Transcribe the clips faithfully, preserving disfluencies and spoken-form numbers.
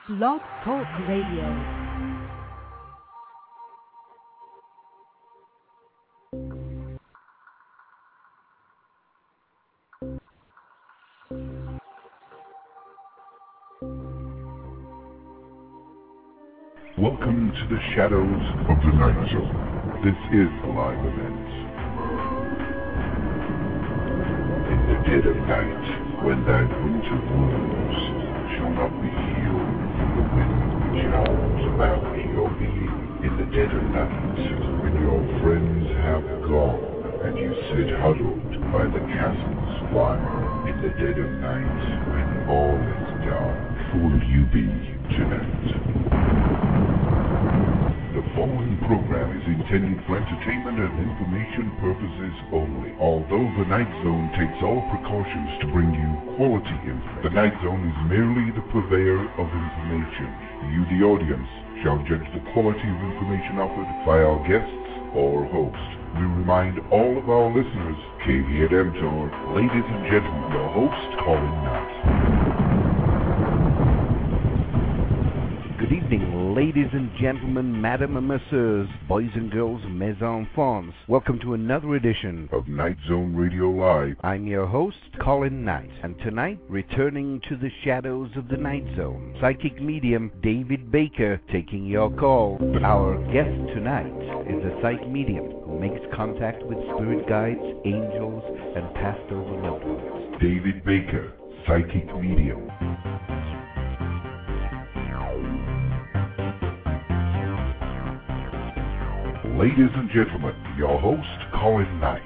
Blog Talk Radio. Welcome to the shadows of the Night Zone. This is a live event. In the dead of night, when thy winter wounds shall not be healed from the wind which howls about your being. In the dead of night, when your friends have gone, and you sit huddled by the castle's fire. In the dead of night, when all is dark, who will you be tonight? The following program is intended for entertainment and information purposes only. Although the Night Zone takes all precautions to bring you quality info, the Night Zone is merely the purveyor of information. You, the audience, shall judge the quality of information offered by our guests or host. We remind all of our listeners, Caveat Emptor, ladies and gentlemen, the host, Colin Knight. Good evening, ladies and gentlemen, madam and messieurs, boys and girls, mes enfants. Welcome to another edition of Night Zone Radio Live. I'm your host, Colin Knight, and tonight, returning to the shadows of the Night Zone, psychic medium David Baker taking your call. Our guest tonight is a psychic medium who makes contact with spirit guides, angels, and passed over loved ones. David Baker, psychic medium. Ladies and gentlemen, your host, Colin Knight.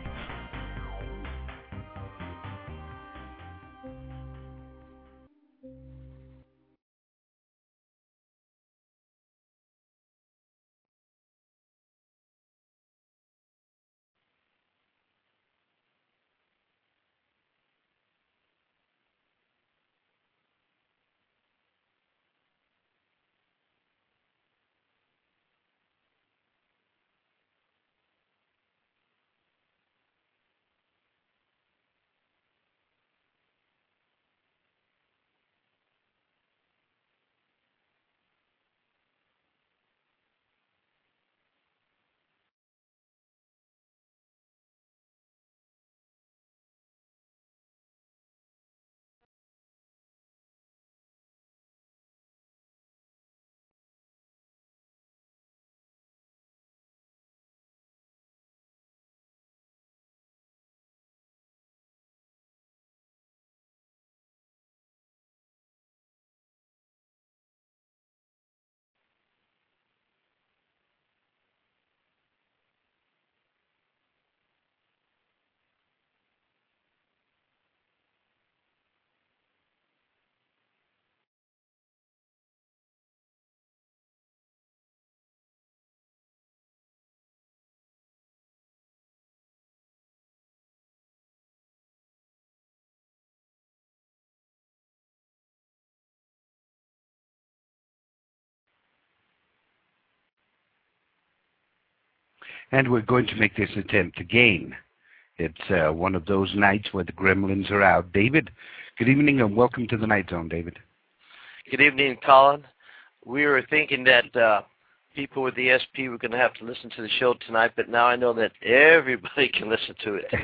And we're going to make this attempt again. It's uh, one of those nights where the gremlins are out. David, good evening and welcome to the Night Zone, David. Good evening, Colin. We were thinking that uh, people with the S P were going to have to listen to the show tonight, but now I know that everybody can listen to it.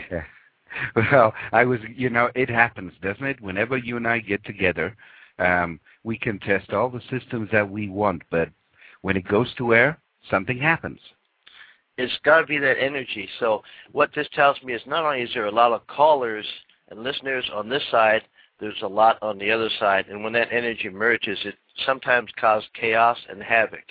Well, I was, you know, it happens, doesn't it? Whenever you and I get together, um, we can test all the systems that we want, but when it goes to air, something happens. It's got to be that energy. So what this tells me is not only is there a lot of callers and listeners on this side, there's a lot on the other side. And when that energy merges, it sometimes causes chaos and havoc.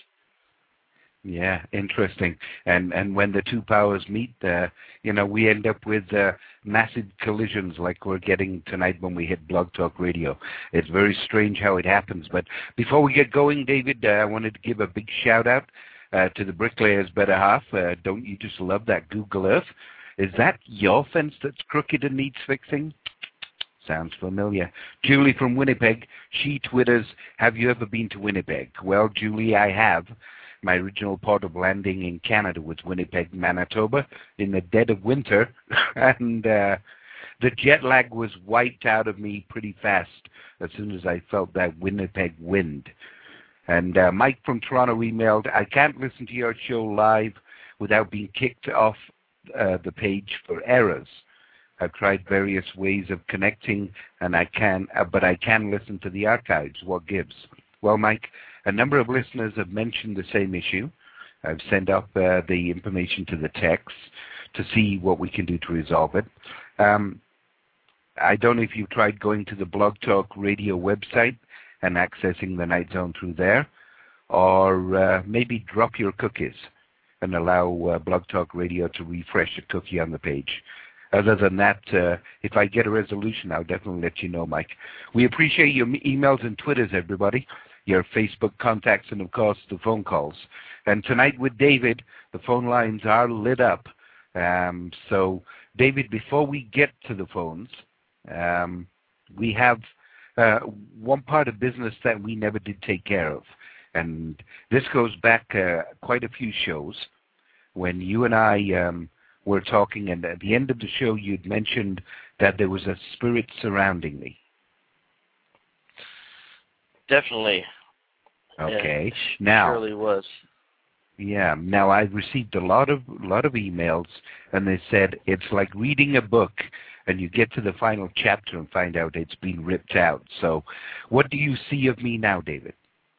Yeah, interesting. And and when the two powers meet, uh, you know, we end up with uh, massive collisions like we're getting tonight when we hit Blog Talk Radio. It's very strange how it happens. But before we get going, David, uh, I wanted to give a big shout-out Uh, to the bricklayer's better half. Uh, don't you just love that Google Earth? Is that your fence that's crooked and needs fixing? Sounds familiar. Julie from Winnipeg, she twitters, have you ever been to Winnipeg? Well, Julie, I have. My original port of landing in Canada was Winnipeg, Manitoba, in the dead of winter, and uh, the jet lag was wiped out of me pretty fast as soon as I felt that Winnipeg wind. And uh, Mike from Toronto emailed, I can't listen to your show live without being kicked off uh, the page for errors. I've tried various ways of connecting, and I can, uh, but I can listen to the archives. What gives? Well, Mike, a number of listeners have mentioned the same issue. I've sent up uh, the information to the techs to see what we can do to resolve it. Um, I don't know if you've tried going to the Blog Talk Radio website and accessing the Night Zone through there, or uh, maybe drop your cookies and allow uh, Blog Talk Radio to refresh a cookie on the page. Other than that, uh, if I get a resolution, I'll definitely let you know, Mike. We appreciate your e- emails and Twitters, everybody, your Facebook contacts, and, of course, the phone calls. And tonight with David, the phone lines are lit up. Um, so, David, before we get to the phones, um, we have uh, one part of business that we never did take care of. And this goes back uh, quite a few shows when you and I... Um, We're talking, and at the end of the show, you'd mentioned that there was a spirit surrounding me. Definitely. Okay. It now, surely was. Yeah. Now I've received a lot of lot of emails, and they said it's like reading a book, and you get to the final chapter and find out it's been ripped out. So, what do you see of me now, David?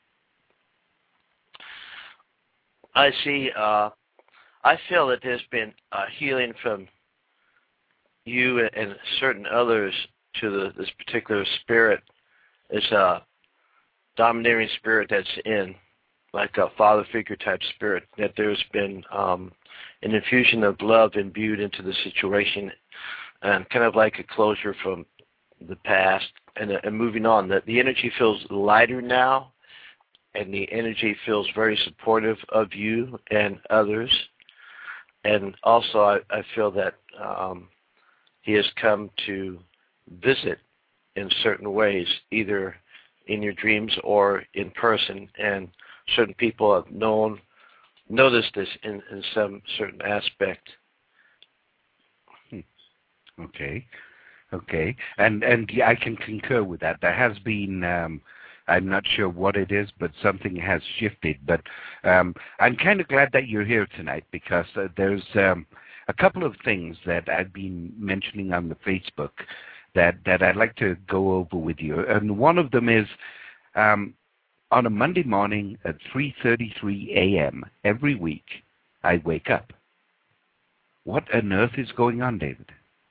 I see. Uh, I feel that there's been uh, healing from you and, and certain others to the, this particular spirit. It's a domineering spirit that's in, like a father figure type spirit, that there's been um, an infusion of love imbued into the situation, and kind of like a closure from the past, and, and moving on. That the energy feels lighter now, and the energy feels very supportive of you and others. And also, I, I feel that um, he has come to visit in certain ways, either in your dreams or in person. And certain people have known, noticed this in, in some certain aspect. Okay, okay, and and yeah, I can concur with that. There has been. Um, I'm not sure what it is, but something has shifted. But um, I'm kind of glad that you're here tonight, because uh, there's um, a couple of things that I've been mentioning on the Facebook that, that I'd like to go over with you. And one of them is um, on a Monday morning at three thirty-three a.m. every week, I wake up. What on earth is going on, David?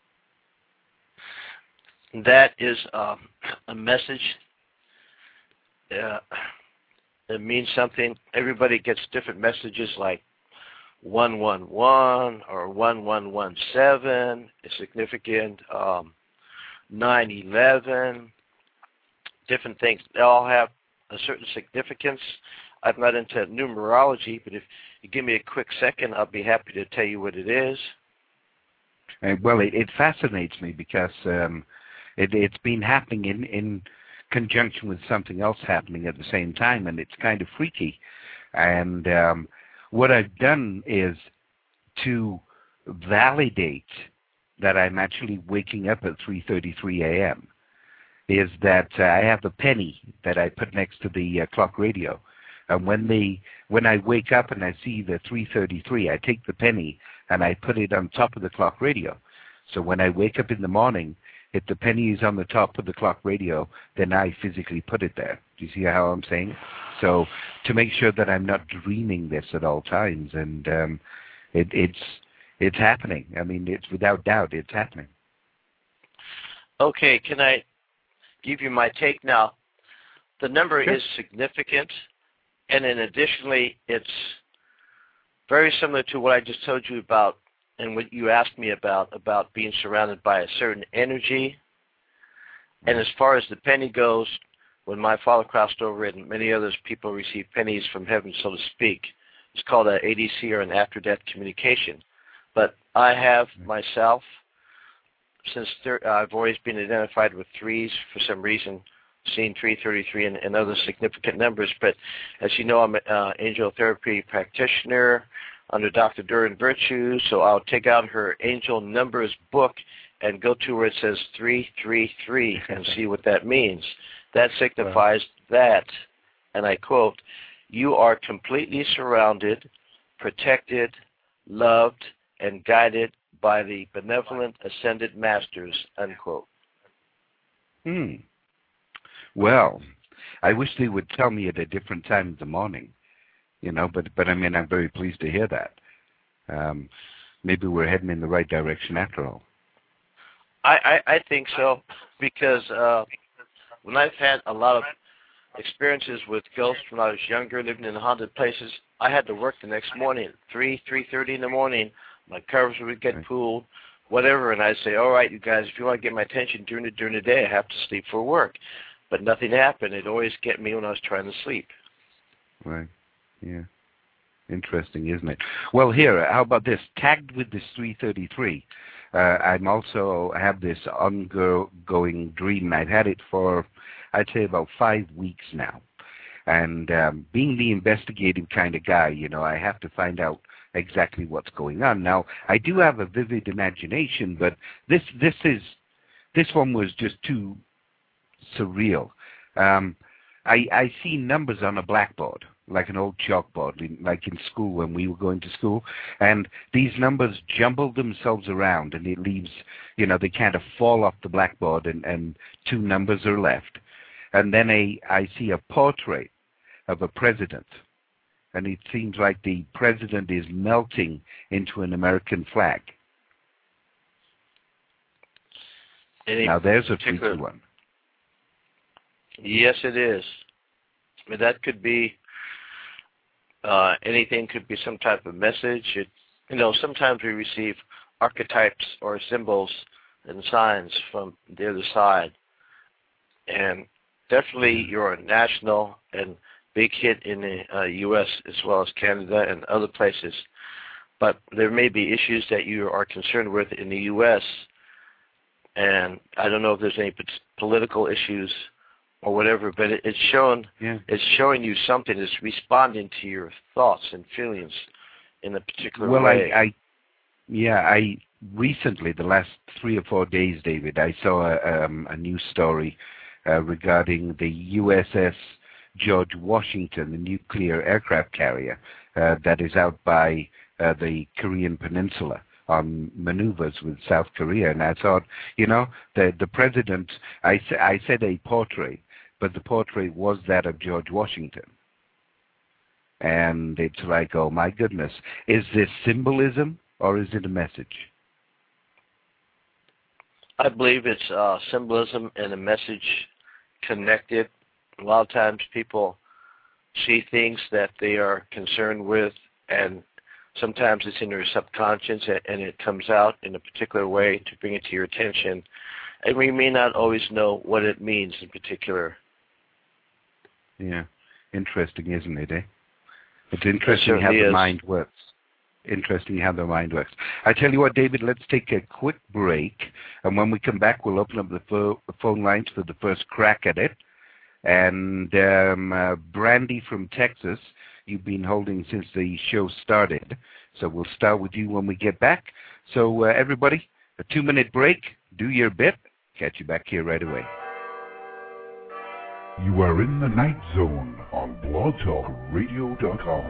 That is um, a message. Uh, it means something. Everybody gets different messages, like one one one or one one one seven is significant, um, nine eleven, different things. They all have a certain significance. I'm not into numerology, but if you give me a quick second, I'll be happy to tell you what it is. Uh, well, it, it fascinates me because um, it, it's been happening in, in conjunction with something else happening at the same time, and it's kind of freaky. And um, what I've done is to validate that I'm actually waking up at three thirty-three a.m. is that uh, I have a penny that I put next to the uh, clock radio. And when the when I wake up and I see the three thirty-three, I take the penny and I put it on top of the clock radio. So when I wake up in the morning, if the penny is on the top of the clock radio, then I physically put it there. Do you see how I'm saying? So to make sure that I'm not dreaming this at all times, and um, it, it's it's happening. I mean, it's without doubt, it's happening. Okay, can I give you my take now? The number Sure. is significant, and then additionally, it's very similar to what I just told you about and what you asked me about, about being surrounded by a certain energy. And as far as the penny goes, when my father crossed over it and many others people received pennies from heaven, so to speak, it's called an A D C, or an after-death communication. But I have myself, since thir- uh, I've always been identified with threes for some reason, seen three thirty-three and, and other significant numbers. But as you know, I'm an uh, angel therapy practitioner under Doctor Duran Virtue, so I'll take out her angel numbers book and go to where it says three three three and see what that means. That signifies that and I quote, "You are completely surrounded, protected, loved, and guided by the benevolent ascended masters," unquote. Hmm. Well, I wish they would tell me at a different time of the morning, you know, but, but I mean, I'm very pleased to hear that. Um, maybe we're heading in the right direction after all. I, I, I think so, because uh, when I've had a lot of experiences with ghosts when I was younger, living in haunted places, I had to work the next morning at three, three thirty in the morning. My covers would get Right. pulled, whatever, and I'd say, all right, you guys, if you want to get my attention during the, during the day, I have to sleep for work. But nothing happened. It always get me when I was trying to sleep. Right. Yeah. Interesting, isn't it? Well, here, how about this? Tagged with this three thirty-three, uh, I'm also have this ongoing dream. I've had it for, I'd say, about five weeks now. And um, being the investigative kind of guy, you know, I have to find out exactly what's going on. Now, I do have a vivid imagination, but this this is this one was just too surreal. Um, I, I see numbers on a blackboard, like an old chalkboard, in, like in school when we were going to school, and these numbers jumble themselves around, and it leaves, you know, they kind of fall off the blackboard, and, and two numbers are left. And then a, I see a portrait of a president, and it seems like the president is melting into an American flag. Any now, there's a particular... freaky one. Yes, it is. I mean, that could be uh, anything. Could be some type of message. It, you know, sometimes we receive archetypes or symbols and signs from the other side, and definitely you're a national and big hit in the uh, U S as well as Canada and other places. But there may be issues that you are concerned with in the U S, and I don't know if there's any political issues or whatever, but it, it's showing yeah. it's showing you something that's responding to your thoughts and feelings in a particular well, way. Well, I, I, yeah, I recently, the last three or four days, David, I saw a, um, a news story uh, regarding the U S S George Washington, the nuclear aircraft carrier uh, that is out by uh, the Korean Peninsula on maneuvers with South Korea. And I thought, you know, the the president, I, I said a portrait, but the portrait was that of George Washington. And it's like, oh my goodness, is this symbolism or is it a message? I believe it's uh, symbolism and a message connected. A lot of times people see things that they are concerned with, and sometimes it's in their subconscious, and it comes out in a particular way to bring it to your attention. And we may not always know what it means in particular. Yeah, interesting, isn't it, eh? It's interesting how the is. mind works. Interesting how the mind works. I tell you what, David, let's take a quick break, and when we come back, we'll open up the, pho- the phone lines for the first crack at it. And um, uh, Brandy from Texas, you've been holding since the show started, so we'll start with you when we get back. So uh, everybody, a two-minute break, do your bit, catch you back here right away. You are in the Night Zone on blog talk radio dot com.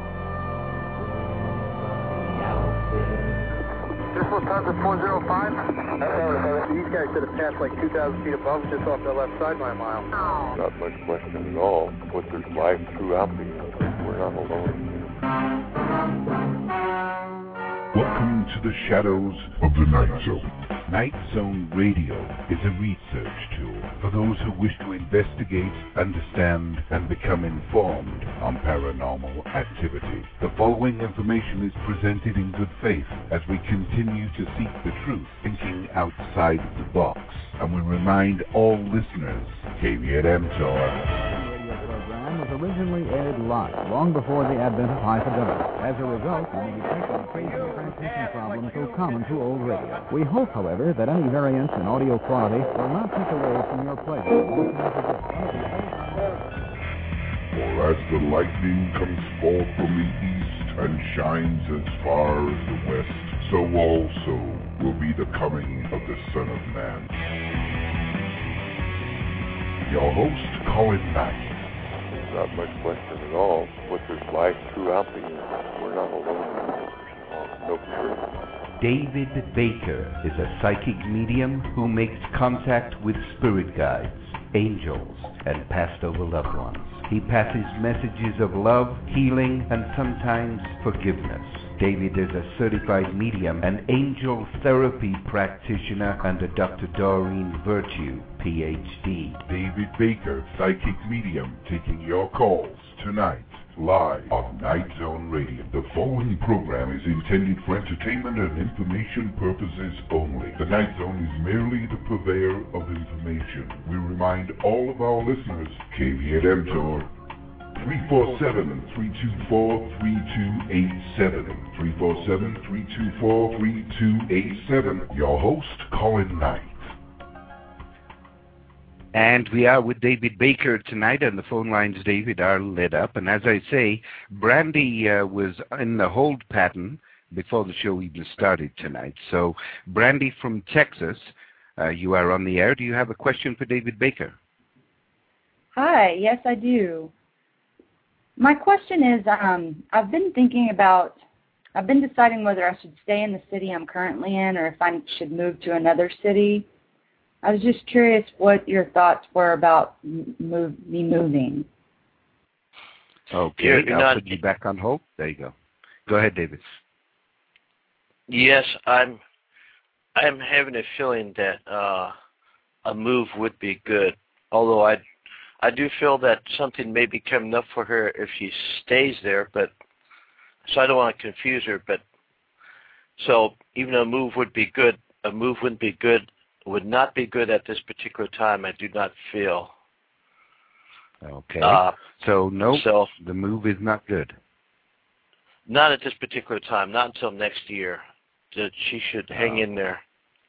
This Lufthansa four zero five. These guys said it passed like two thousand feet above, just off the left side by a mile. Not much question at all. But there's life throughout the universe. We're not alone. Welcome to the shadows of the Night Zone. Night Zone Radio is a research tool for those who wish to investigate, understand, and become informed on paranormal activity. The following information is presented in good faith as we continue to seek the truth, thinking outside the box. And we remind all listeners, Caveat Emptor. Was originally aired live, long before the advent of high fidelity. As a result, you may detect the crazy transmission problems so common to old radio. We hope, however, that any variance in audio quality will not take away from your pleasure. For as the lightning comes forth from the east and shines as far as the west, so also will be the coming of the Son of Man. Your host, Colin Knight. not much question at all. But there's life throughout the universe. We're not alone in the universe. No, sure. David Baker is a psychic medium who makes contact with spirit guides, angels, and passed over loved ones. He passes messages of love, healing, and sometimes forgiveness. David is a certified medium, an angel therapy practitioner, and a Doctor Doreen Virtue, P H D. David Baker, psychic medium, taking your calls tonight, live on Night Zone Radio. The following program is intended for entertainment and information purposes only. The Night Zone is merely the purveyor of information. We remind all of our listeners, Caveat Emptor, three four seven, three two four, three two eight seven. three four seven, three two four, three two eight seven. Your host, Colin Knight. And we are with David Baker tonight, and the phone lines, David, are lit up. And as I say, Brandy uh, was in the hold pattern before the show even started tonight. So, Brandy from Texas, uh, you are on the air. Do you have a question for David Baker? Hi, yes, I do. My question is, um, I've been thinking about, I've been deciding whether I should stay in the city I'm currently in or if I should move to another city. I was just curious what your thoughts were about move, me moving. Okay, You're, you're I'll not, put you back on hold. There you go. Go ahead, David. Yes, I'm I'm having a feeling that uh, a move would be good, although I I do feel that something may be coming up for her if she stays there, but so I don't want to confuse her, but so even though a move would be good, a move wouldn't be good, would not be good at this particular time, I do not feel. Okay. Uh, so, no, so, the move is not good. Not at this particular time, not until next year. That she should hang uh, in there.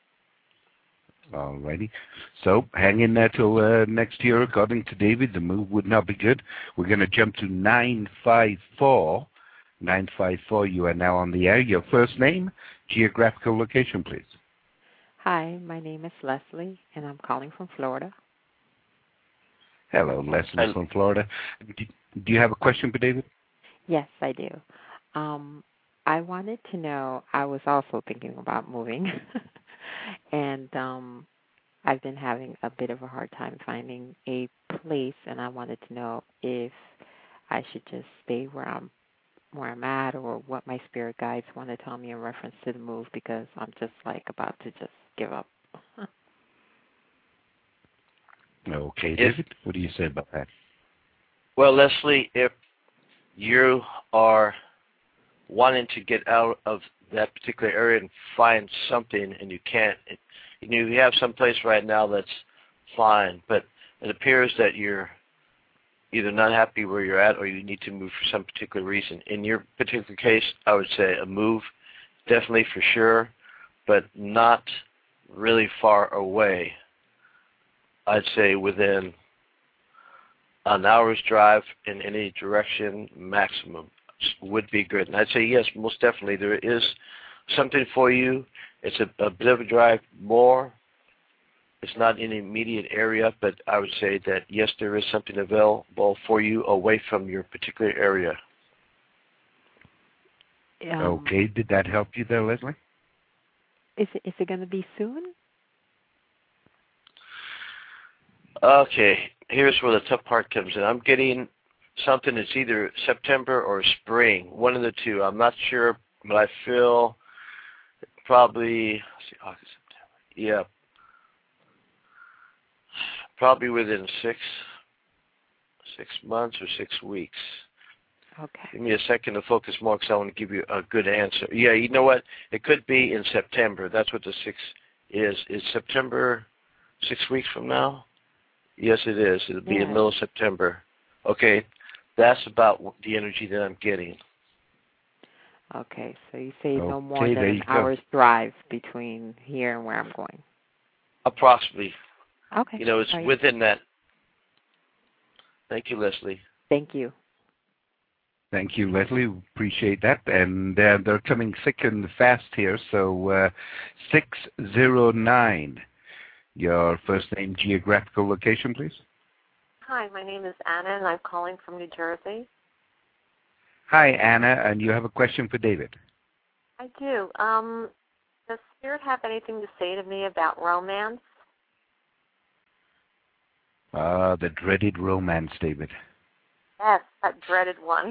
All righty. So, hang in there till uh, next year. According to David, the move would not be good. We're going to jump to nine five four. nine five four, you are now on the air. Your first name, geographical location, please. Hi, my name is Leslie, and I'm calling from Florida. Hello, Leslie from Florida. Do, do you have a question for David? Yes, I do. Um, I wanted to know, I was also thinking about moving, and um, I've been having a bit of a hard time finding a place, and I wanted to know if I should just stay where I'm where I'm at or what my spirit guides want to tell me in reference to the move, because I'm just like about to just give up. Okay, David, if, what do you say about that? Well, Leslie, if you are wanting to get out of that particular area and find something and you can't, it, you know, you have some place right now that's fine, but it appears that you're either not happy where you're at or you need to move for some particular reason. In your particular case, I would say a move, definitely for sure, but not really far away. I'd say within an hour's drive in any direction maximum would be good. And I'd say yes, most definitely there is something for you. It's a, a bit of a drive more. It's not in the immediate area, but I would say that yes, there is something available for you away from your particular area. Um, okay, did that help you there, Leslie? Is it, is it going to be soon? Okay, here's where the tough part comes in. I'm getting something that's either September or spring, one of the two. I'm not sure, but I feel probably, let's see, August, September. Yeah, probably within six, six months or six weeks. Okay. Give me a second to focus more because I want to give you a good answer. Yeah, you know what? It could be in September. That's what the six is. Is September six weeks from now? Yes, it is. It'll be yeah. in the middle of September. Okay, that's about the energy that I'm getting. Okay, so you say okay, no more than an go. hour's drive between here and where I'm going. Approximately. Okay. You know, it's right. within that. Thank you, Leslie. Thank you. Thank you, Leslie. Appreciate that. And uh, they're coming thick and fast here. So uh, six zero nine, your first name, geographical location, please. Hi, my name is Anna, and I'm calling from New Jersey. Hi, Anna, and you have a question for David. I do. Um, does Spirit have anything to say to me about romance? Ah, the dreaded romance, David. Yes, that dreaded one.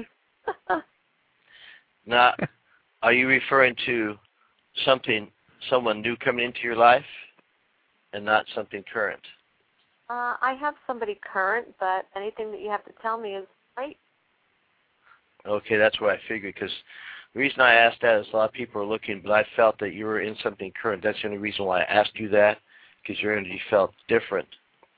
Now, are you referring to something, someone new coming into your life, and not something current? Uh, I have somebody current, but anything that you have to tell me is great. Okay, that's what I figured, because the reason I asked that is a lot of people are looking, but I felt that you were in something current. That's the only reason why I asked you that, because your energy felt different.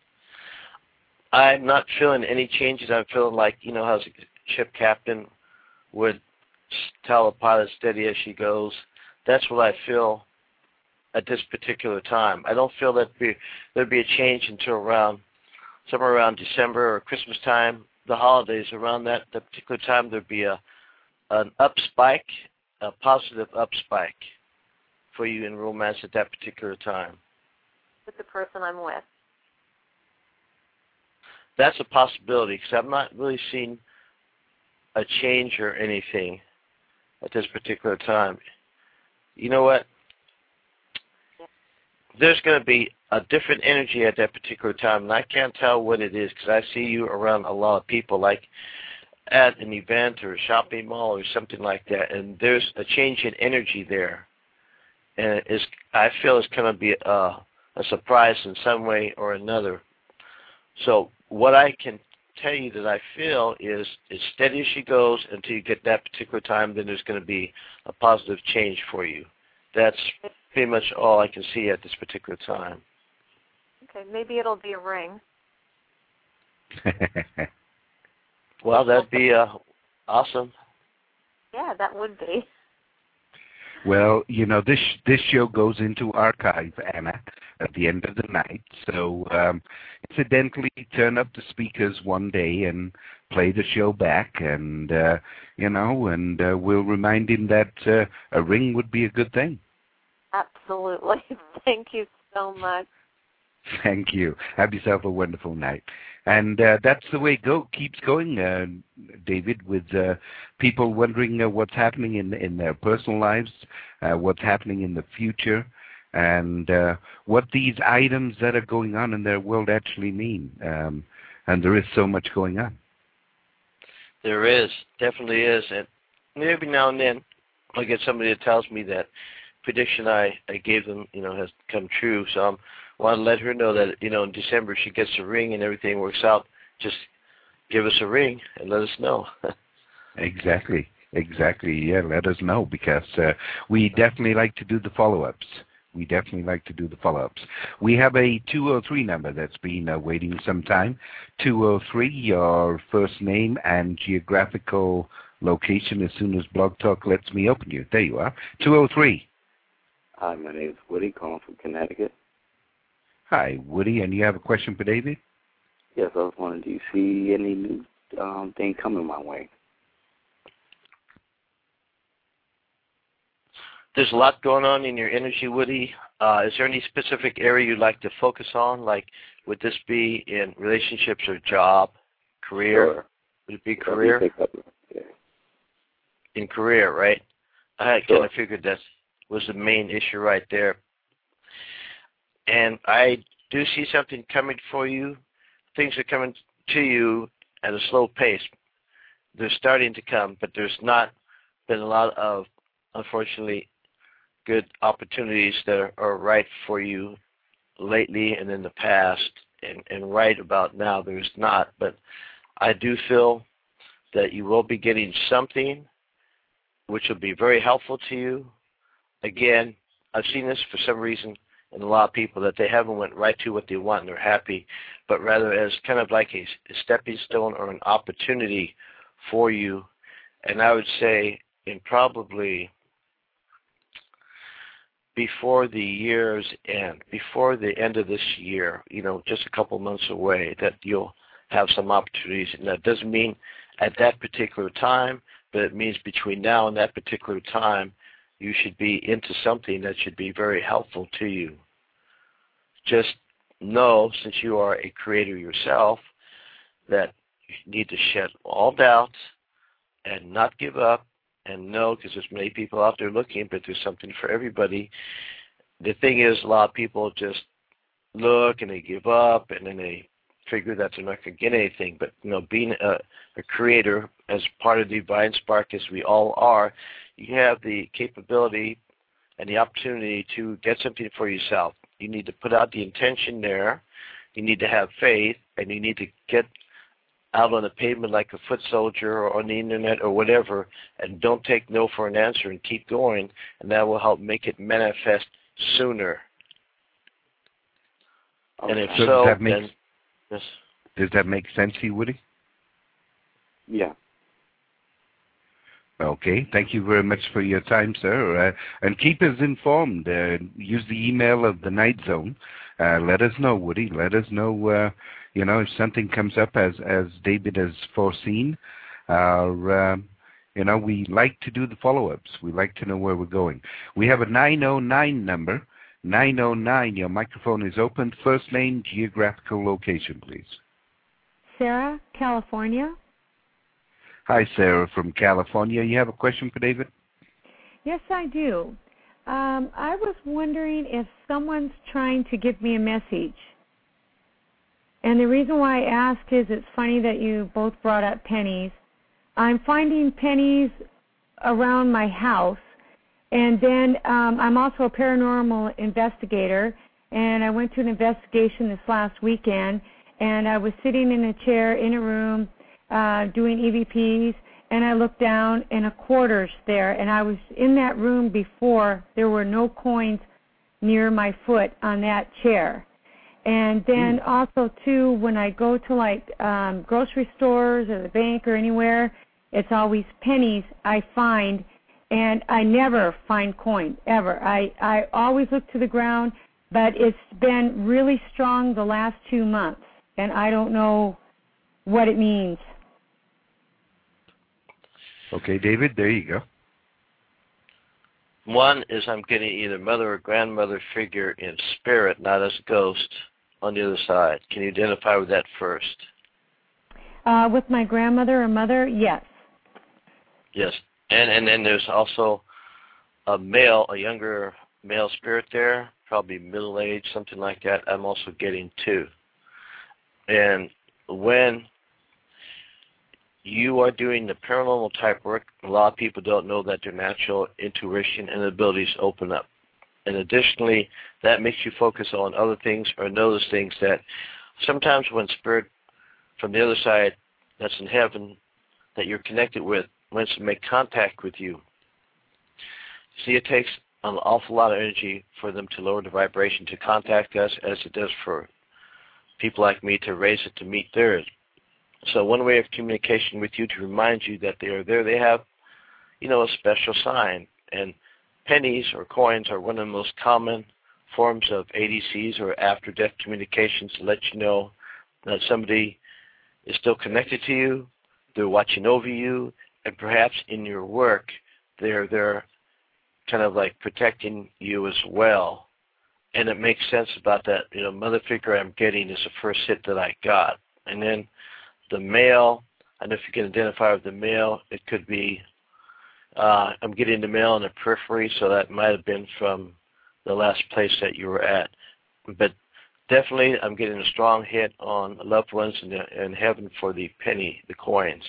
I'm not feeling any changes. I'm feeling like, you know, how a ship captain would tell a pilot steady as she goes. That's what I feel at this particular time. I don't feel that be, there'd be a change until around, somewhere around December or Christmas time, the holidays. Around that, that particular time, there'd be a an up spike, a positive up spike for you in romance at that particular time. With the person I'm with. That's a possibility, because I'm not really seeing a change or anything at this particular time. You know what? There's going to be a different energy at that particular time, and I can't tell what it is, because I see you around a lot of people, like at an event or a shopping mall or something like that, and there's a change in energy there. And it's, I feel it's going to be a, a surprise in some way or another. So what I can tell you that I feel is as steady as she goes until you get that particular time, then there's going to be a positive change for you. That's pretty much all I can see at this particular time. Okay, maybe it'll be a ring. Well, that'd be uh, awesome. Yeah, that would be. Well, you know, this this show goes into archive, Anna, at the end of the night. So um, incidentally, turn up the speakers one day and play the show back, and, uh, you know, and uh, we'll remind him that uh, a ring would be a good thing. Absolutely. Thank you so much. Thank you. Have yourself a wonderful night. And uh, that's the way it go, keeps going, uh, David, with uh, people wondering uh, what's happening in, in their personal lives, uh, what's happening in the future, and uh, what these items that are going on in their world actually mean. Um, and there is so much going on. There is, definitely is. And every now and then I get somebody that tells me that prediction I, I gave them, you know, has come true. So I'm want to let her know that, you know, in December she gets a ring and everything works out. Just give us a ring and let us know. Exactly. Exactly. Yeah, let us know, because uh, we definitely like to do the follow-ups. We definitely like to do the follow-ups. We have a two oh three number that's been uh, waiting some time. two oh three, your first name and geographical location as soon as Blog Talk lets me open you. There you are. two oh three. Hi, my name is Woody, calling from Connecticut. Hi, Woody, and you have a question for David? Yes, I was wondering, do you see any new um, thing coming my way? There's a lot going on in your energy, Woody. Uh, is there any specific area you'd like to focus on? Like, would this be in relationships or job, career? Sure. Would it be career? Yeah. In career, right? I Sure. kind of figured that was the main issue right there. And I do see something coming for you. Things are coming to you at a slow pace. They're starting to come, but there's not been a lot of, unfortunately, good opportunities that are, are right for you lately and in the past. And, and right about now, there's not. But I do feel that you will be getting something which will be very helpful to you. Again, I've seen this for some reason in a lot of people, that they haven't went right to what they want and they're happy, but rather as kind of like a, a stepping stone or an opportunity for you. And I would say in probably before the year's end, before the end of this year, you know, just a couple months away, that you'll have some opportunities. And that doesn't mean at that particular time, but it means between now and that particular time, you should be into something that should be very helpful to you. Just know, since you are a creator yourself, that you need to shed all doubts and not give up and know, because there's many people out there looking, but there's something for everybody. The thing is, a lot of people just look and they give up and then they figure that they're not going to get anything. But, you know, being a, a creator as part of the Divine Spark, as we all are, you have the capability and the opportunity to get something for yourself. You need to put out the intention there. You need to have faith, and you need to get out on the pavement like a foot soldier or on the internet or whatever, and don't take no for an answer and keep going, and that will help make it manifest sooner. Okay. And if so, so, does that make, then... Yes. Does that make sense to you, Woody? Yeah. Okay. Thank you very much for your time, sir. Uh, and keep us informed. Uh, use the email of the Night Zone. Uh, let us know, Woody. Let us know, uh, you know, if something comes up as, as David has foreseen. Uh, um, you know, we like to do the follow-ups. We like to know where we're going. We have a nine oh nine number. nine oh nine, your microphone is open. First name, geographical location, please. Sarah, California. Hi, Sarah from California. You have a question for David? Yes, I do. Um, I was wondering if someone's trying to give me a message. And the reason why I ask is it's funny that you both brought up pennies. I'm finding pennies around my house. And then um, I'm also a paranormal investigator, and I went to an investigation this last weekend, and I was sitting in a chair in a room uh, doing E V Ps, and I looked down, and a quarter's there, and I was in that room before. There were no coins near my foot on that chair. And then mm. also, too, when I go to, like, um, grocery stores or the bank or anywhere, it's always pennies I find. And I never find coin, ever. I, I always look to the ground, but it's been really strong the last two months, and I don't know what it means. Okay, David, there you go. One is I'm getting either mother or grandmother figure in spirit, not as a ghost, on the other side. Can you identify with that first? Uh, with my grandmother or mother, yes. Yes. And and then there's also a male, a younger male spirit there, probably middle-aged, something like that. I'm also getting too. And when you are doing the paranormal type work, a lot of people don't know that their natural intuition and abilities open up. And additionally, that makes you focus on other things or notice things that sometimes when spirit from the other side that's in heaven that you're connected with wants to make contact with you. See, it takes an awful lot of energy for them to lower the vibration to contact us, as it does for people like me to raise it to meet theirs. So one way of communication with you to remind you that they are there, they have, you know, a special sign. And pennies or coins are one of the most common forms of A D Cs or after-death communications to let you know that somebody is still connected to you, they're watching over you, and perhaps in your work, they're they're kind of like protecting you as well. And it makes sense about that. You know, mother figure I'm getting is the first hit that I got. And then the male, I don't know if you can identify with the male, it could be, uh, I'm getting the male in the periphery, so that might have been from the last place that you were at. But definitely I'm getting a strong hit on loved ones in, the, in heaven for the penny, the coins.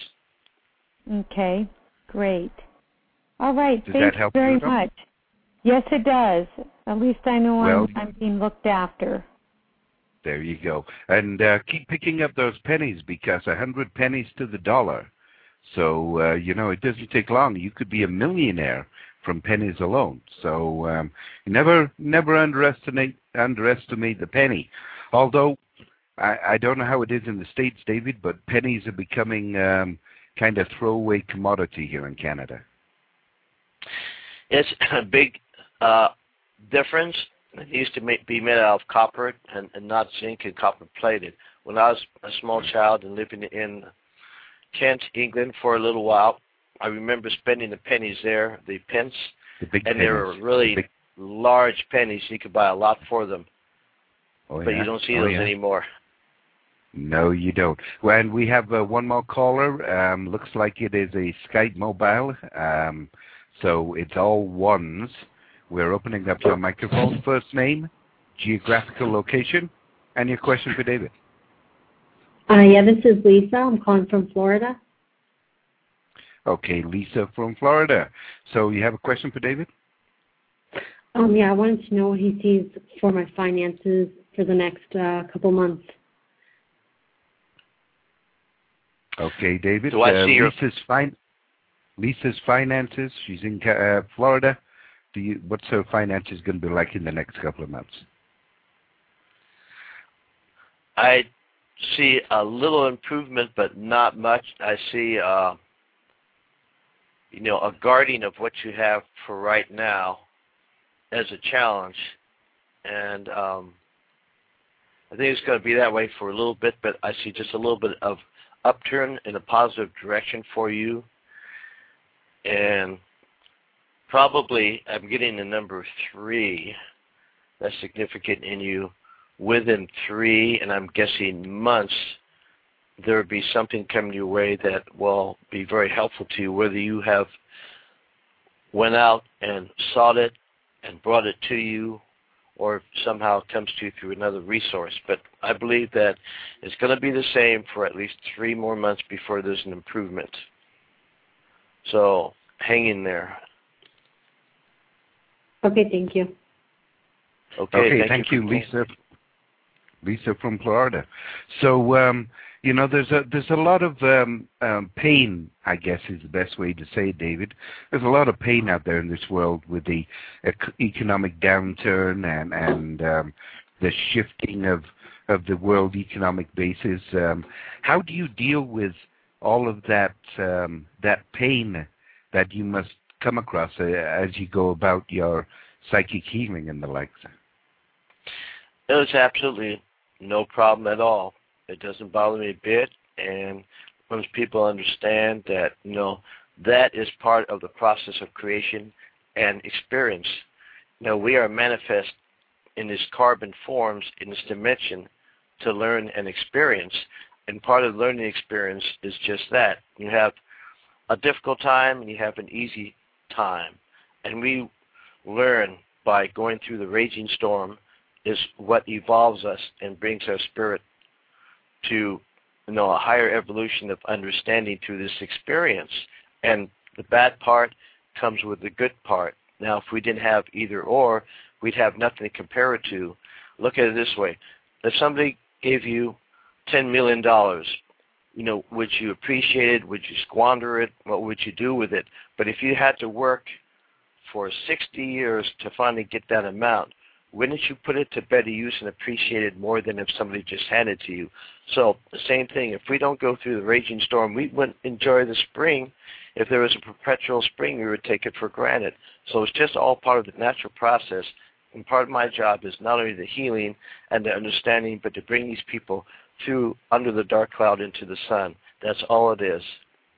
Okay, great. All right, does thank that help you very you much. Yes, it does. At least I know well, I'm, I'm being looked after. There you go. And uh, keep picking up those pennies, because a hundred pennies to the dollar. So, uh, you know, it doesn't take long. You could be a millionaire from pennies alone. So um, never never underestimate underestimate the penny. Although, I, I don't know how it is in the States, David, but pennies are becoming um, kind of throwaway commodity here in Canada. It's a big uh, difference. It used to make, be made out of copper and, and not zinc and copper plated. When I was a small child and living in Kent, England for a little while, I remember spending the pennies there, the pence, the big and pennies. they were really big... large pennies. You could buy a lot for them, oh, but yeah. you don't see oh, those yeah. anymore. No, you don't. Well, and we have uh, one more caller. Um, looks like it is a Skype mobile. Um, so it's all ones. We're opening up your microphone. First name, geographical location, and your question for David. Uh, yeah, this is Lisa. I'm calling from Florida. Okay, Lisa from Florida. So you have a question for David? Um, yeah, I wanted to know what he sees for my finances for the next uh, couple months. Okay, David. Do I uh, see your... Lisa's, fin- Lisa's finances. She's in uh, Florida. Do you? What's her finances going to be like in the next couple of months? I see a little improvement, but not much. I see, uh, you know, a guarding of what you have for right now as a challenge, and um, I think it's going to be that way for a little bit. But I see just a little bit of upturn in a positive direction for you, and probably I'm getting the number three. That's significant in you. Within three, and I'm guessing months, there will be something coming your way that will be very helpful to you, whether you have went out and sought it and brought it to you, or somehow it comes to you through another resource. But I believe that it's going to be the same for at least three more months before there's an improvement. So hang in there. Okay, thank you. Okay, okay thank, thank you, you Lisa. Lisa from Florida. So, um, you know, there's a there's a lot of um, um, pain, I guess is the best way to say it, David. There's a lot of pain out there in this world with the ec- economic downturn and, and um, the shifting of, of the world economic basis. Um, how do you deal with all of that um, that pain that you must come across uh, as you go about your psychic healing and the likes? It's absolutely no problem at all. It doesn't bother me a bit, and once people understand that, you know, that is part of the process of creation and experience. You know, we are manifest in these carbon forms in this dimension to learn and experience, and part of the learning experience is just that. You have a difficult time and you have an easy time, and we learn by going through the raging storm is what evolves us and brings our spirit to, you know, a higher evolution of understanding through this experience. And the bad part comes with the good part. Now, if we didn't have either or, we'd have nothing to compare it to. Look at it this way. If somebody gave you ten million dollars, you know, would you appreciate it? Would you squander it? What would you do with it? But if you had to work for sixty years to finally get that amount, wouldn't you put it to better use and appreciate it more than if somebody just handed it to you? So the same thing, if we don't go through the raging storm, we wouldn't enjoy the spring. If there was a perpetual spring, we would take it for granted. So it's just all part of the natural process. And part of my job is not only the healing and the understanding, but to bring these people through under the dark cloud into the sun. That's all it is.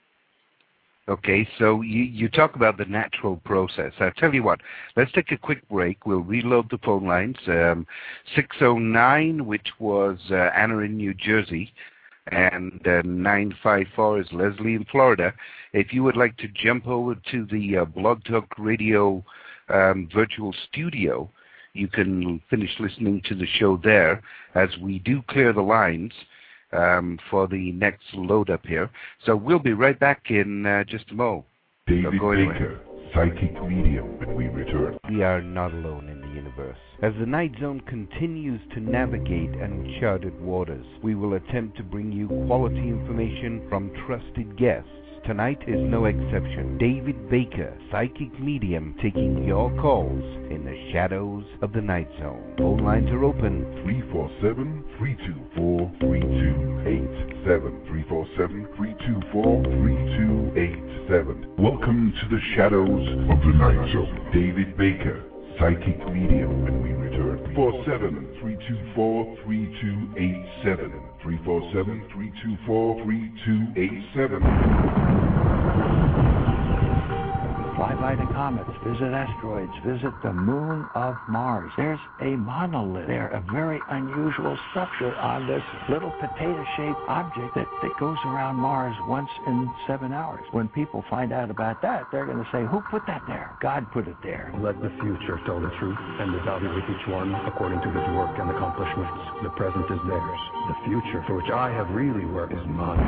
Okay, so you, you talk about the natural process. I'll tell you what, let's take a quick break. We'll reload the phone lines. Um, six oh nine, which was uh, Anna in New Jersey, and uh, nine five four is Leslie in Florida. If you would like to jump over to the uh, Blog Talk Radio um, virtual studio, you can finish listening to the show there as we do clear the lines Um, for the next load up here. So we'll be right back in uh, just a moment. David Baker, psychic medium, when we return. We are not alone in the universe. As the Night Zone continues to navigate uncharted waters, we will attempt to bring you quality information from trusted guests. Tonight is no exception. David Baker, psychic medium, taking your calls in the shadows of the Night Zone. Phone lines are open. three four seven, three two four, three two eight seven. three four seven, three two four, three two eight seven. Welcome to the shadows of the Night Zone. David Baker, psychic medium, when we return. three four seven, three two four, three two eight seven. three four seven, three two four, three two eight seven. Fly by the comets, visit asteroids, visit the moon of Mars. There's a monolith there, a very unusual structure on this little potato-shaped object that, that goes around Mars once in seven hours. When people find out about that, they're going to say, who put that there? God put it there. Let the future tell the truth and evaluate each one according to his work and accomplishments. The present is theirs. The future for which I have really worked is mine.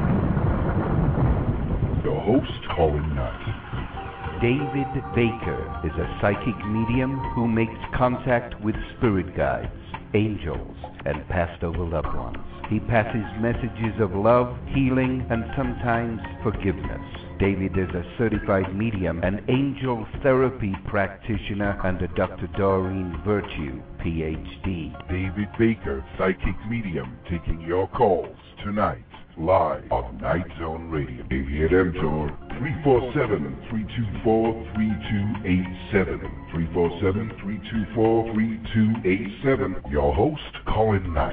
The host calling night. David Baker is a psychic medium who makes contact with spirit guides, angels, and passed over loved ones. He passes messages of love, healing, and sometimes forgiveness. David is a certified medium, an angel therapy practitioner under Doctor Doreen Virtue, P H D. David Baker, psychic medium, taking your calls tonight, live on Night Zone Radio. David Emtor, three four seven, three two four, three two eight seven. three four seven, three two four, three two eight seven. Your host, Colin Knight.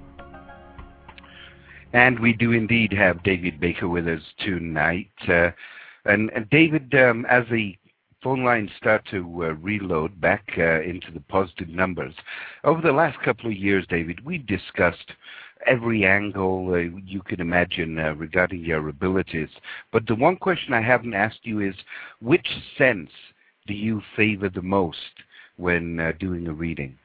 And we do indeed have David Baker with us tonight. Uh, and, and David, um, as the phone lines start to uh, reload back uh, into the positive numbers, over the last couple of years, David, we've discussed every angle uh, you can imagine uh, regarding your abilities. But the one question I haven't asked you is, which sense do you favor the most when uh, doing a reading?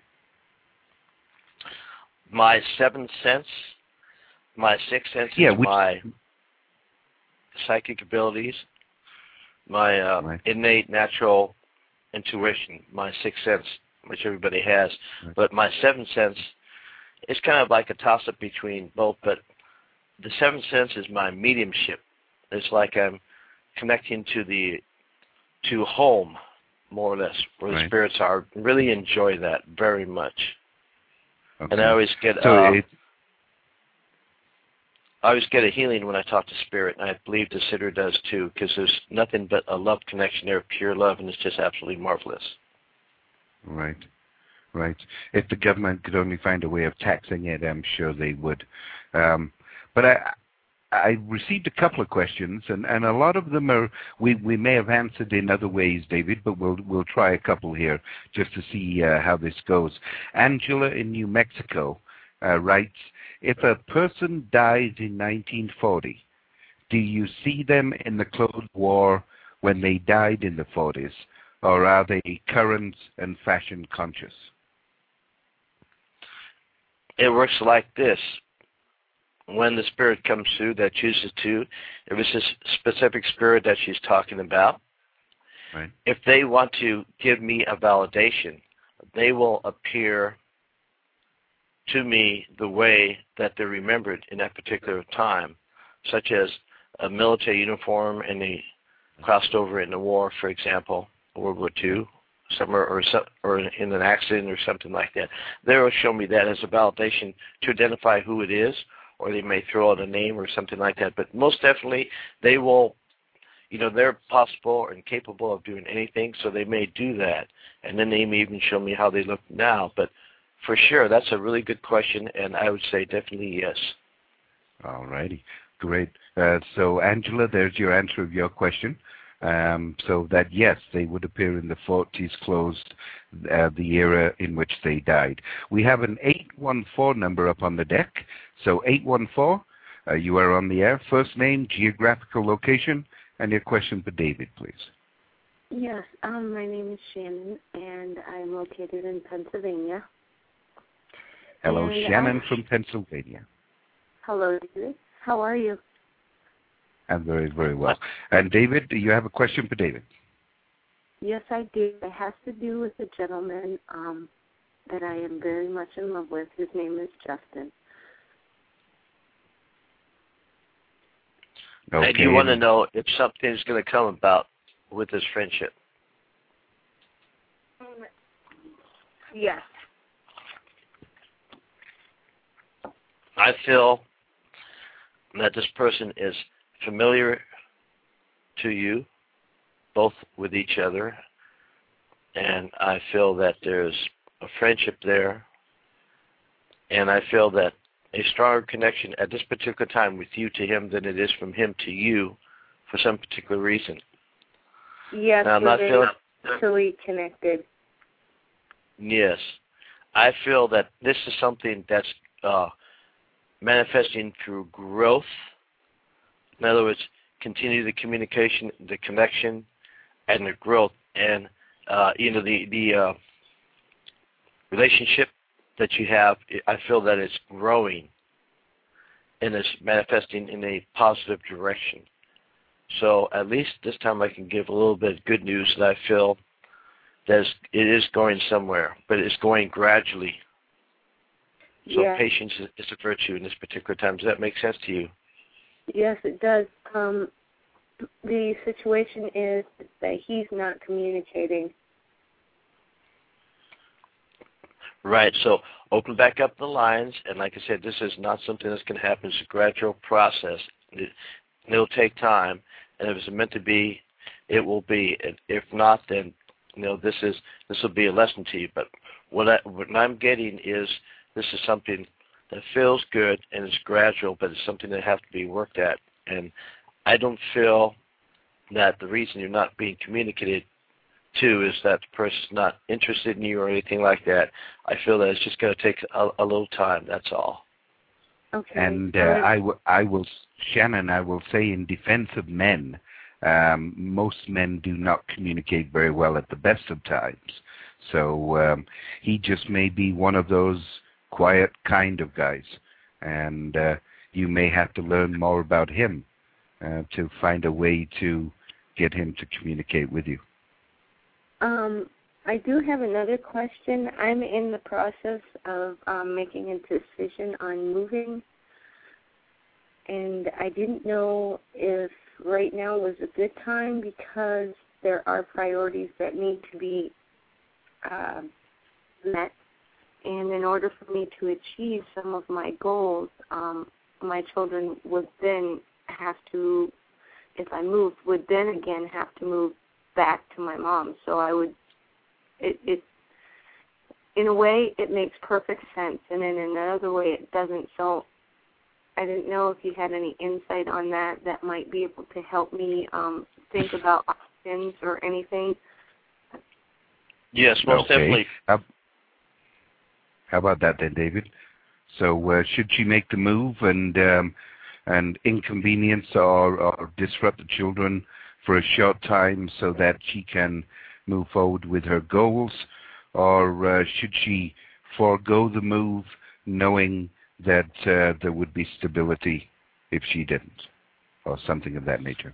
My seventh sense. My sixth sense yeah, is which, my psychic abilities, my uh, right. innate natural intuition, my sixth sense, which everybody has. Right. But my seventh sense is kind of like a toss-up between both, but the seventh sense is my mediumship. It's like I'm connecting to the to home, more or less, where right. the spirits are. Really enjoy that very much. Okay. And I always get... So uh, it, I always get a healing when I talk to spirit, and I believe the sitter does too, because there's nothing but a love connection there, pure love, and it's just absolutely marvelous. Right, right. If the government could only find a way of taxing it, I'm sure they would. Um, but I, I received a couple of questions, and, and a lot of them are we, we may have answered in other ways, David, but we'll we'll try a couple here just to see uh, how this goes. Angela in New Mexico uh, writes, if a person dies in nineteen forty, do you see them in the Cold War when they died in the forties, or are they current and fashion conscious? It works like this. When the spirit comes through that chooses to, if it's a specific spirit that she's talking about, right. if they want to give me a validation, they will appear to me the way that they're remembered in that particular time, such as a military uniform and they crossed over in the war, for example, World War Two, somewhere or, some, or in an accident or something like that. They will show me that as a validation to identify who it is, or they may throw out a name or something like that. But most definitely, they will, you know, they're possible and capable of doing anything, so they may do that. And then they may even show me how they look now. But for sure, that's a really good question, and I would say definitely yes. All righty. Great. Uh, so, Angela, there's your answer of your question. Um, so that, yes, they would appear in the forties, closed uh, the era in which they died. We have an eight one four number up on the deck. So, eight one four, uh, you are on the air. First name, geographical location, and your question for David, please. Yes, um, my name is Shannon, and I'm located in Pennsylvania. Hello, and, Shannon um, from Pennsylvania. Hello, David. How are you? I'm very, very well. And David, do you have a question for David? Yes, I do. It has to do with a gentleman um, that I am very much in love with. His name is Justin. Okay. And you want to know if something's going to come about with this friendship? Um, yes. I feel that this person is familiar to you, both with each other, and I feel that there's a friendship there, and I feel that a stronger connection at this particular time with you to him than it is from him to you for some particular reason. Yes, now, I'm we're not feeling mentally connected. Yes, I feel that this is something that's uh, manifesting through growth. In other words, continue the communication, the connection, and the growth, and uh, you know the the uh, relationship that you have. I feel that it's growing, and it's manifesting in a positive direction. So at least this time I can give a little bit of good news that I feel that it is going somewhere, but it's going gradually. So yeah. patience is, is a virtue in this particular time. Does that make sense to you? Yes, it does. Um, the situation is that he's not communicating. Right. So open back up the lines, and like I said, this is not something that's going to happen. It's a gradual process. It, it'll take time, and if it's meant to be, it will be. And if not, then you know this is this will be a lesson to you. But what I what I'm getting is this is something that feels good and it's gradual, but it's something that has to be worked at. And I don't feel that the reason you're not being communicated to is that the person's not interested in you or anything like that. I feel that it's just going to take a, a little time. That's all. Okay. And uh, I, w- I will, Shannon, I will say in defense of men, um, most men do not communicate very well at the best of times. So um, he just may be one of those quiet kind of guys. And uh, you may have to learn more about him uh, to find a way to get him to communicate with you. Um, I do have another question. I'm in the process of um, making a decision on moving, and I didn't know if right now was a good time because there are priorities that need to be uh, met, and in order for me to achieve some of my goals, um, my children would then have to, if I moved, would then again have to move back to my mom. So I would, it, it, in a way, it makes perfect sense, and in another way, it doesn't. So I didn't know if you had any insight on that that might be able to help me um, think about options or anything. Yes, most okay. definitely. How, how about that then, David? So uh, should she make the move and um, and inconvenience or, or disrupt the children for a short time so that she can move forward with her goals, or uh, should she forego the move knowing that uh, there would be stability if she didn't, or something of that nature?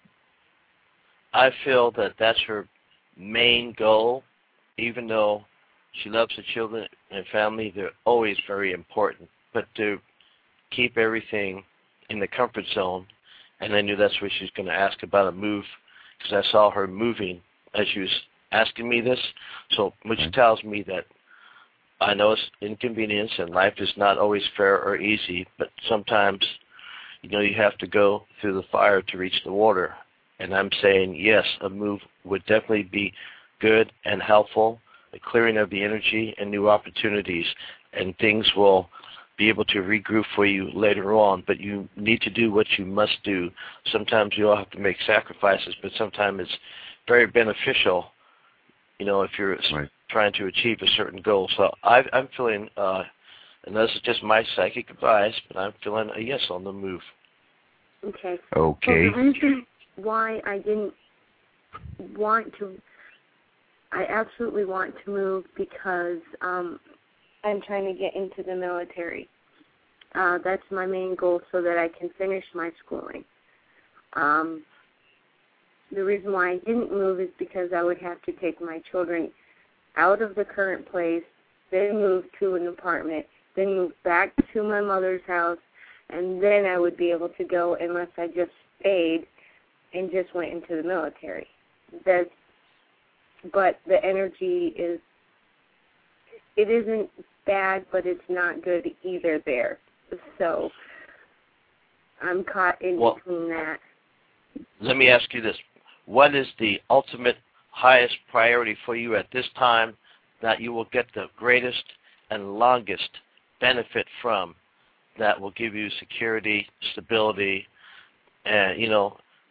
I feel that that's her main goal, even though she loves the children and family. They're always very important, but to keep everything in the comfort zone. And I knew that's what she was going to ask about a move, because I saw her moving as she was asking me this. So, which right. tells me that I know it's inconvenience and life is not always fair or easy, but sometimes, you know, you have to go through the fire to reach the water. And I'm saying, yes, a move would definitely be good and helpful, a clearing of the energy and new opportunities, and things will be able to regroup for you later on, but you need to do what you must do. Sometimes you'll have to make sacrifices, but sometimes it's very beneficial, you know, if you're right. trying to achieve a certain goal. So I've, I'm feeling, uh, and this is just my psychic advice, but I'm feeling a yes on the move. Okay. Okay. So the reason why I didn't want to, I absolutely want to move because um, I'm trying to get into the military. Uh, that's my main goal so that I can finish my schooling. Um, the reason why I didn't move is because I would have to take my children out of the current place, then move to an apartment, then move back to my mother's house, and then I would be able to go unless I just stayed and just went into the military. That's, but the energy is, it isn't bad, but it's not good either there. So I'm caught in well, between that. Let me ask you this. What is the ultimate highest priority for you at this time that you will get the greatest and longest benefit from, that will give you security, stability, and, you know,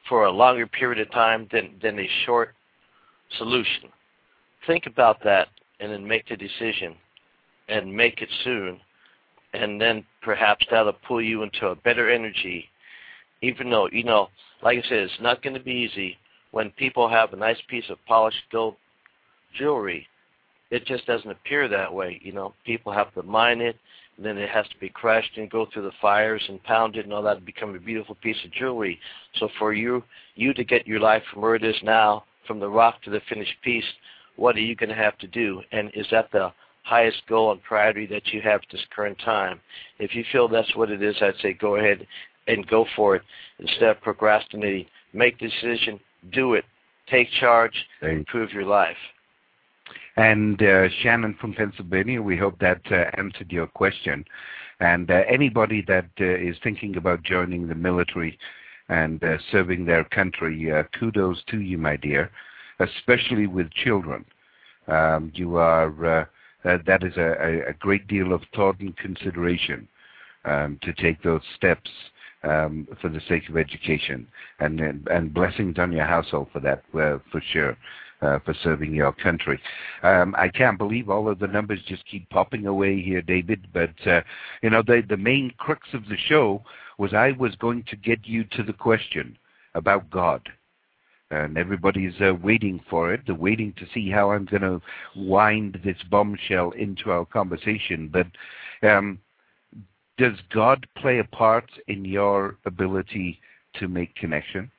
for a longer period of time than, than a short solution. Think about that and then make the decision and make it soon. And then perhaps that'll pull you into a better energy. Even though, you know, like I said, it's not going to be easy. When people have a nice piece of polished gold jewelry, it just doesn't appear that way. You know, people have to mine it, and then it has to be crushed and go through the fires and pounded and all that to become a beautiful piece of jewelry. So for you, you to get your life from where it is now, from the rock to the finished piece, what are you going to have to do? And is that the highest goal and priority that you have at this current time? If you feel that's what it is, I'd say go ahead and go for it instead of procrastinating. Make the decision, do it, take charge, improve your life. And uh, Shannon from Pennsylvania, we hope that uh, answered your question. And uh, anybody that uh, is thinking about joining the military and uh, serving their country, uh, kudos to you, my dear, especially with children. Um, you are, uh, uh, that is a, a great deal of thought and consideration um, to take those steps um, for the sake of education. And, and, and blessings on your household for that, uh, for sure. Uh, for serving your country. Um, I can't believe all of the numbers just keep popping away here, David, but, uh, you know, the, the main crux of the show was I was going to get you to the question about God. And everybody's uh, waiting for it. They're waiting to see how I'm going to wind this bombshell into our conversation. But um, does God play a part in your ability to make connection?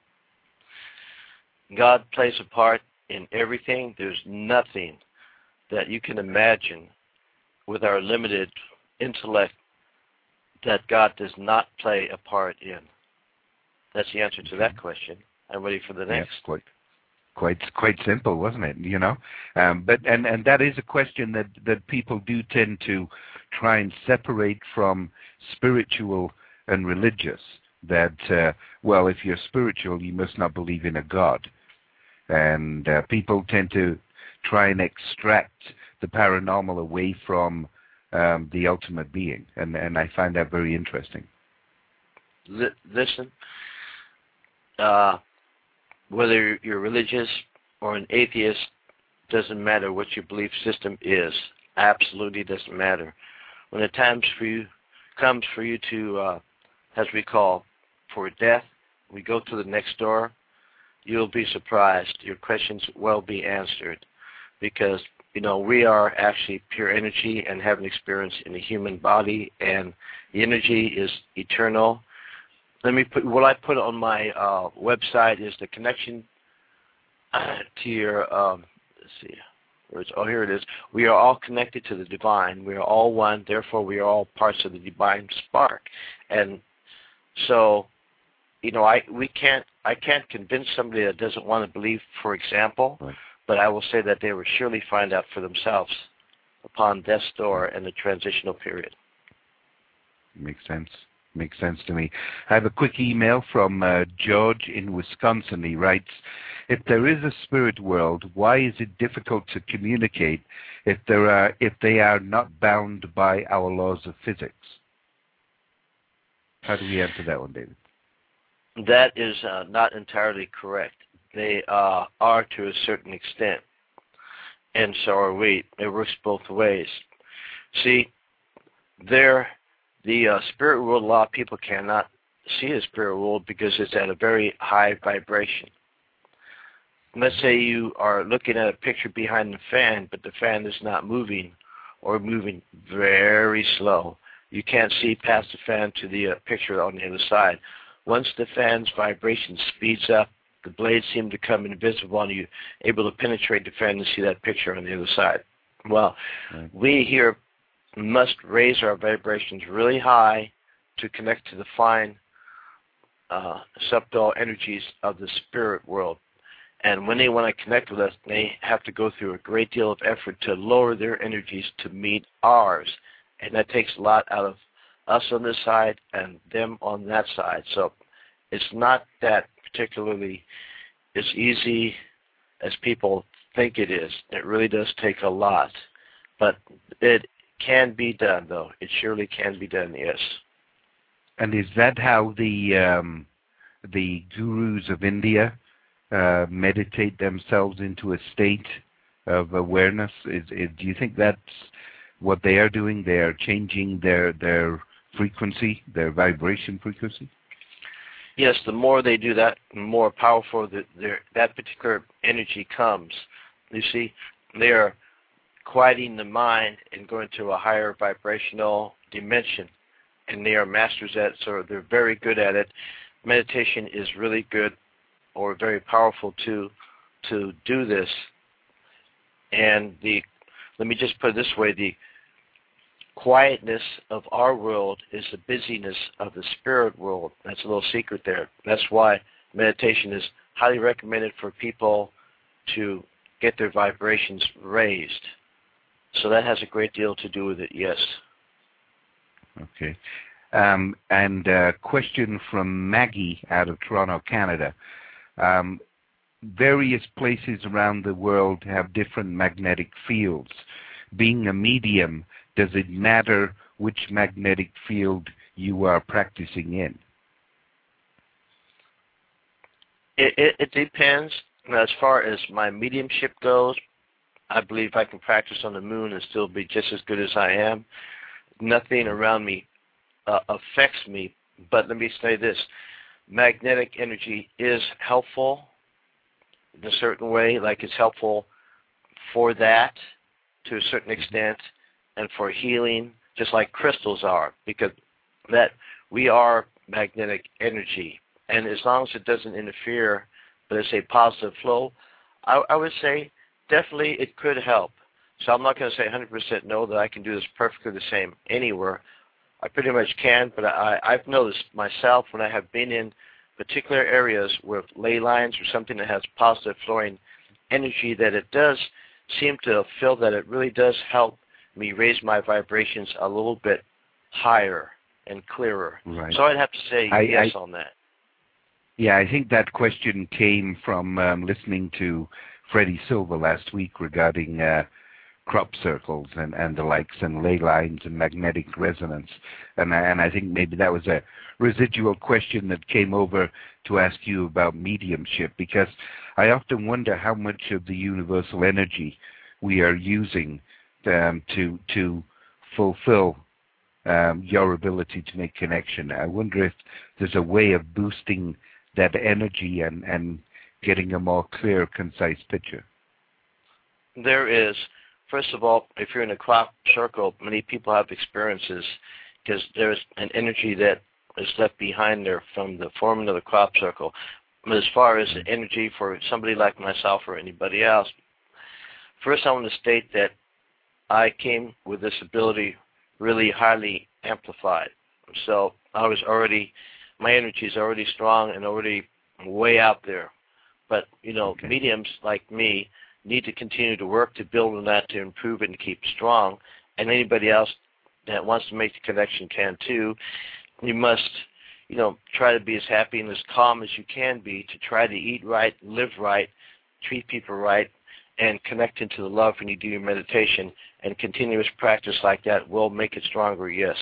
God plays a part in everything. There's nothing that you can imagine with our limited intellect that God does not play a part in. That's the answer to that question. I'm ready for the next. Yes, quite, quite, quite simple, wasn't it? You know, um, but and and that is a question that that people do tend to try and separate from spiritual and religious. That uh, well, if you're spiritual, you must not believe in a God. And uh, people tend to try and extract the paranormal away from um, the ultimate being, and, and I find that very interesting. L- listen, uh, whether you're religious or an atheist, doesn't matter what your belief system is. Absolutely doesn't matter. When the time for you comes for you to, uh, as we call, for death, we go to the next door. You'll be surprised. Your questions will be answered because, you know, we are actually pure energy and have an experience in the human body, and the energy is eternal. Let me put, what I put on my uh, website is the connection to your, um, let's see, where's, oh, here it is. We are all connected to the divine. We are all one. Therefore, we are all parts of the divine spark. And so, you know, I we can't I can't convince somebody that doesn't want to believe, for example, right. But I will say that they will surely find out for themselves upon death's door and the transitional period. Makes sense. Makes sense to me. I have a quick email from uh, George in Wisconsin. He writes, if there is a spirit world, why is it difficult to communicate if there are if they are not bound by our laws of physics? How do we answer that one, David? That is uh, not entirely correct. They uh, are to a certain extent, and so are we. It works both ways. See, there, the uh, spirit world, a lot of people cannot see the spirit world because it's at a very high vibration. Let's say you are looking at a picture behind the fan, but the fan is not moving or moving very slow. You can't see past the fan to the uh, picture on the other side. Once the fan's vibration speeds up, the blades seem to come invisible and you're able to penetrate the fan and see that picture on the other side. Well, right. We here must raise our vibrations really high to connect to the fine uh, subtle energies of the spirit world. And when they want to connect with us, they have to go through a great deal of effort to lower their energies to meet ours. And that takes a lot out of us on this side and them on that side. So it's not that particularly as easy as people think it is. It really does take a lot. But it can be done, though. It surely can be done, yes. And is that how the um, the gurus of India uh, meditate themselves into a state of awareness? Is, is, do you think that's what they are doing? They are changing their their frequency, their vibration frequency? Yes, the more they do that, the more powerful the, their, that particular energy comes. You see, they are quieting the mind and going to a higher vibrational dimension, and they are masters at it, so they're very good at it. Meditation is really good or very powerful to to do this. And the let me just put it this way, the quietness of our world is the busyness of the spirit world. That's a little secret there. That's why meditation is highly recommended for people to get their vibrations raised. So that has a great deal to do with it, yes. Okay. Um, and a question from Maggie out of Toronto, Canada. Um, various places around the world have different magnetic fields. Being a medium, does it matter which magnetic field you are practicing in? It, it, it depends. As far as my mediumship goes, I believe I can practice on the moon and still be just as good as I am. Nothing around me uh, affects me. But let me say this. Magnetic energy is helpful in a certain way, like it's helpful for that to a certain extent and for healing, just like crystals are, because that we are magnetic energy. And as long as it doesn't interfere, but it's a positive flow, I, I would say definitely it could help. So I'm not going to say one hundred percent no that I can do this perfectly the same anywhere. I pretty much can, but I, I've noticed myself when I have been in particular areas with ley lines or something that has positive flowing energy that it does seem to feel that it really does help me raise my vibrations a little bit higher and clearer. Right. So I'd have to say I, yes I, on that. Yeah, I think that question came from um, listening to Freddie Silva last week regarding uh, crop circles and, and the likes and ley lines and magnetic resonance. And I, and I think maybe that was a residual question that came over to ask you about mediumship, because I often wonder how much of the universal energy we are using um, to to fulfill um, your ability to make connection. I wonder if there's a way of boosting that energy and, and getting a more clear, concise picture. There is. First of all, if you're in a crop circle, many people have experiences because there's an energy that is left behind there from the forming of the crop circle. But as far as the energy for somebody like myself or anybody else, first I want to state that I came with this ability really highly amplified. So I was already, my energy is already strong and already way out there. But, you know, okay. mediums like me need to continue to work to build on that, to improve it and keep strong. And anybody else that wants to make the connection can too. You must, you know, try to be as happy and as calm as you can be, to try to eat right, live right, treat people right, and connect into the love when you do your meditation. And continuous practice like that will make it stronger, yes.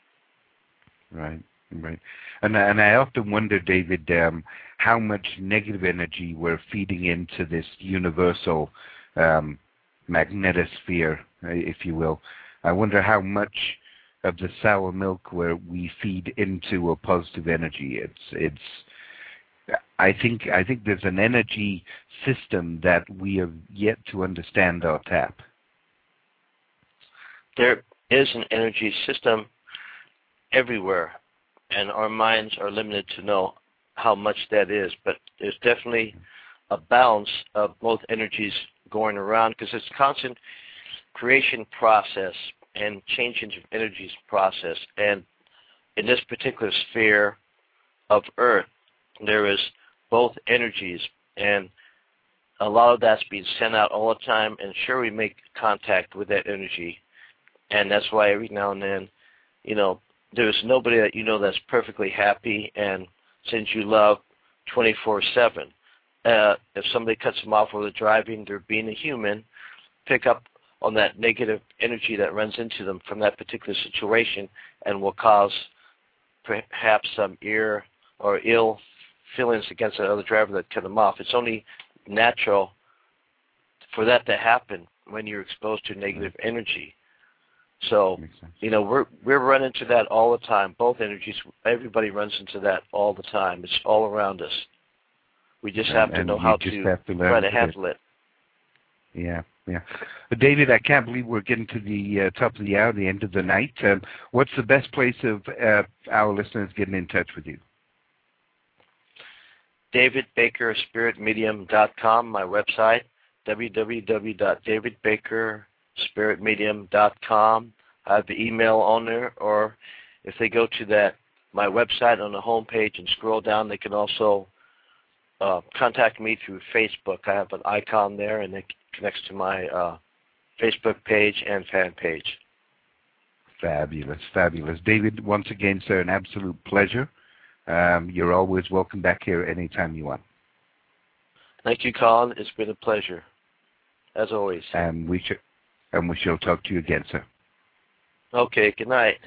Right, right. And, and I often wonder, David, um, how much negative energy we're feeding into this universal um, magnetosphere, if you will. I wonder how much of the sour milk where we feed into a positive energy. It's, it's. I think, I think there's an energy system that we have yet to understand or tap. There is an energy system everywhere, and our minds are limited to know how much that is. But there's definitely a balance of both energies going around, because it's a constant creation process and changing of energies process. And in this particular sphere of Earth, there is both energies, and a lot of that's being sent out all the time, and sure, we make contact with that energy. And that's why every now and then, you know, there's nobody that you know that's perfectly happy and sends you love twenty-four seven. Uh, if somebody cuts them off while they're driving, they're being a human, pick up on that negative energy that runs into them from that particular situation and will cause perhaps some ear or ill feelings against that other driver that cut him off. It's only natural for that to happen when you're exposed to negative energy. So, you know, we're we're running into that all the time. Both energies, everybody runs into that all the time. It's all around us. We just and, have to know how to, to try to handle it. it. Yeah, yeah. But David, I can't believe we're getting to the uh, top of the hour, the end of the night. Um, what's the best place of uh, our listeners getting in touch with you? David Baker Spirit Medium dot com, my website, w w w dot david baker spirit medium dot com. I have the email on there, or if they go to that my website on the home page and scroll down, they can also uh, contact me through Facebook. I have an icon there, and it connects to my uh, Facebook page and fan page. Fabulous, fabulous. David, once again, sir, an absolute pleasure. Um, you're always welcome back here anytime you want. Thank you, Colin. It's been a pleasure, as always. And we should, and we shall talk to you again, sir. Okay. Good night.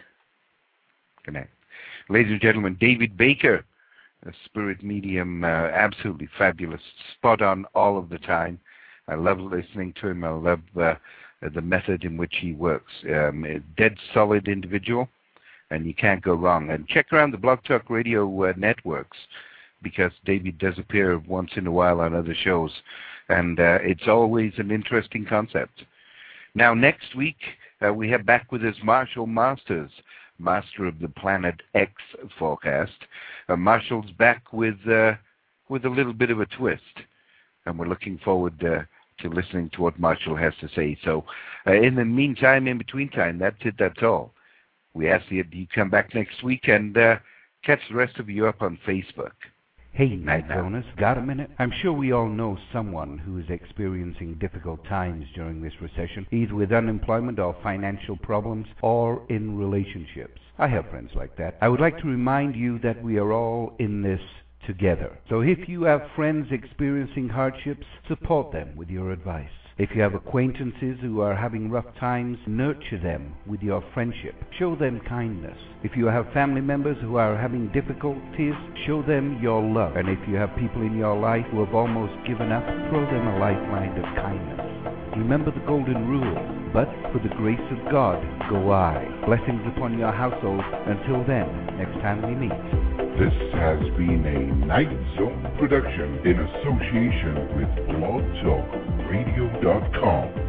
Good night, ladies and gentlemen. David Baker, a spirit medium, uh, absolutely fabulous, spot on all of the time. I love listening to him. I love uh, the method in which he works. Um, a dead solid individual. And you can't go wrong. And check around the Blog Talk Radio uh, networks, because David does appear once in a while on other shows. And uh, it's always an interesting concept. Now, next week, uh, we have back with us Marshall Masters, master of the Planet X forecast. Uh, Marshall's back with, uh, with a little bit of a twist. And we're looking forward uh, to listening to what Marshall has to say. So uh, in the meantime, in between time, that's it, that's all. We ask that you come back next week and uh, catch the rest of you up on Facebook. Hey, Night Zoners, got a minute? I'm sure we all know someone who is experiencing difficult times during this recession, either with unemployment or financial problems, or in relationships. I have friends like that. I would like to remind you that we are all in this together. So if you have friends experiencing hardships, support them with your advice. If you have acquaintances who are having rough times, nurture them with your friendship. Show them kindness. If you have family members who are having difficulties, show them your love. And if you have people in your life who have almost given up, throw them a lifeline of kindness. Remember the golden rule, but for the grace of God, go I. Blessings upon your household. Until then, next time we meet. This has been a Night Zone production in association with blog talk radio dot com.